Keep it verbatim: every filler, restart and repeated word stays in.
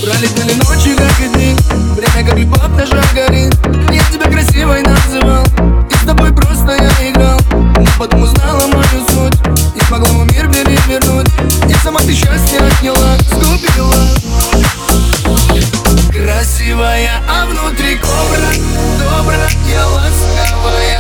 Пролетели ночи, как и дни, время как любовь наша горит. Я тебя красивой называл, и с тобой просто я играл. Но потом узнала мою суть, и смогла мой мир перевернуть. И сама ты счастье отняла, сгубила. Красивая, а внутри кобра, добрая, ласковая.